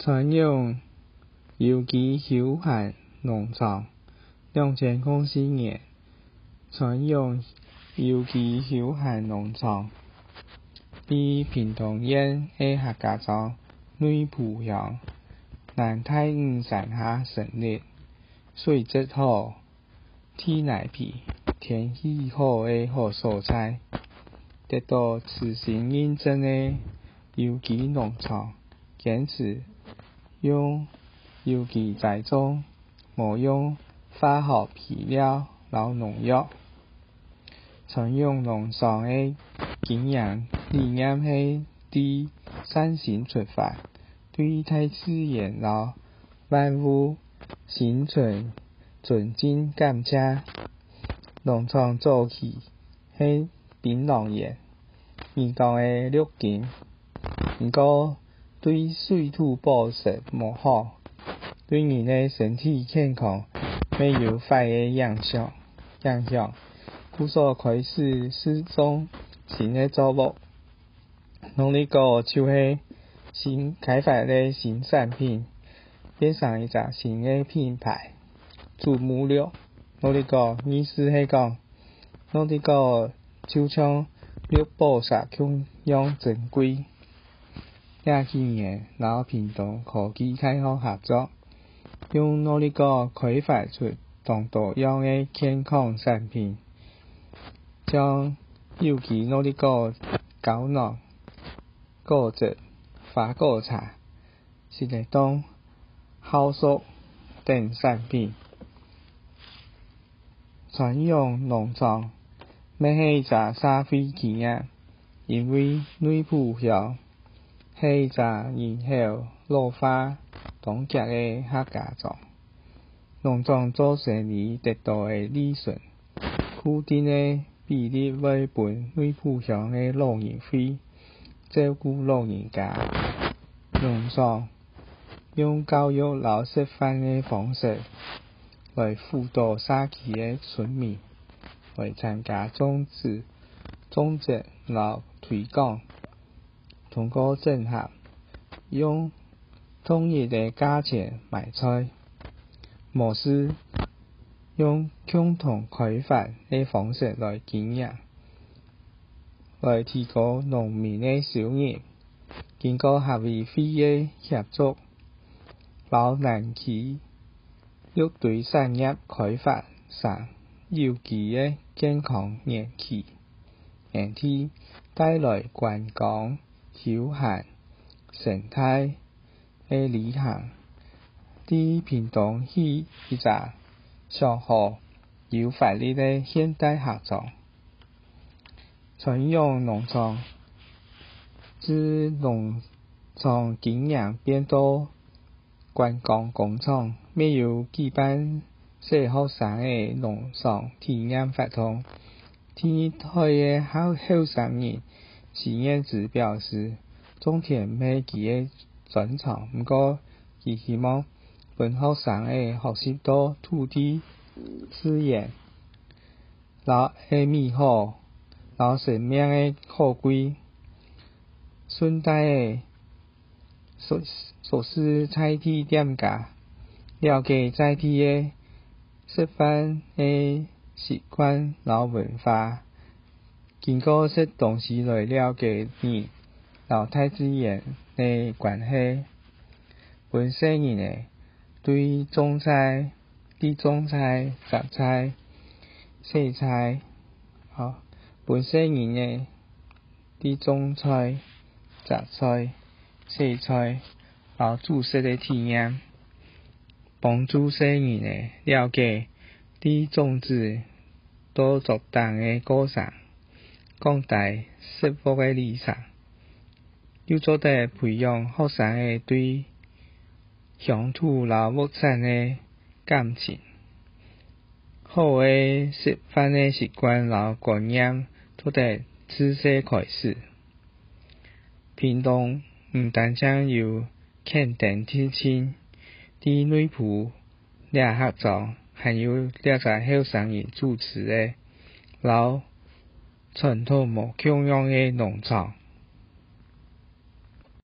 传用有机有限农场2004年，传用有机有限农场伫屏东县的客家庄内埔乡南太五山下成立，水质好，天然皮，天气好的好所在，得到慈善认证的有机农场，坚持用有机栽种，无用化学肥料和农药。传用农场的经营理念是伫善心出发，对大自然和万物生存尊敬感谢。农场早期是槟榔园，沿江的绿景，不过对水土保持无好，对人的身体健康没有坏的影响，故所开始试种新的作物，努力个就是新开发的新产品，变成一个新的品牌，注目了。努力个意思是讲，努力个就像绿宝石同样珍贵。这几年，和屏东科技大学合作，用努力个开发出同多样的健康产品，将有机努力个胶囊、果汁、花果茶、食力冻、酵素等产品。传用农场要是一个社会企业，因为内埔乡是一个人口老化冻结的客家庄，农场做生意得到的利润，固定的比例会分内埔乡的老人会照顾老人家。农场用教育和示范的方式来辅导社区的村民，来参加种植和推广，通过整合，用统一的价钱卖菜模式，用共同开发的方式来经营，来提高农民的收入。经过合委会的协助，老南区又对产业开发上有机的健康园区，带来观光、休闲、生态的理想，伫屏东是一个上好有活力的现代客庄。传用农场自农场经营变到观光工厂，没有举办适合学生的农场体验活动。第一代的后生人实验指标是种田没其的专长，不过他希望本学生的学习到土地资源和美好，和生命的可贵，顺带的所使在地店家了解在地的吃饭的习惯和文化，经过食东西来了解人和大自然的关系，本世人的对种菜、摘菜、洗菜，本世人的对种菜、摘菜、洗菜和煮食的体验，帮助世人的了解对种植到作当的过程，广大食物的理想，又做得培养学生的对乡土和物产的感情。好的吃饭的习惯和观念，都得自小开始。屏东不单单有垦丁铁青，伫内埔这客庄，还有这个后生人主持的老传统无共样的农场。